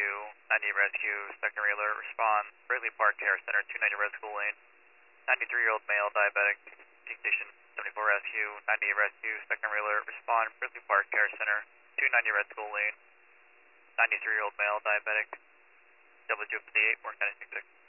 Rescue, 90 Rescue, secondary alert, respond, Berkeley Park Care Center, 290 Red School Lane, 93-year-old male, diabetic, T Station 74 Rescue, 98 Rescue, secondary alert, respond, Berkeley Park Care Center, 290 Red School Lane, 93-year-old male, diabetic, W58, 496.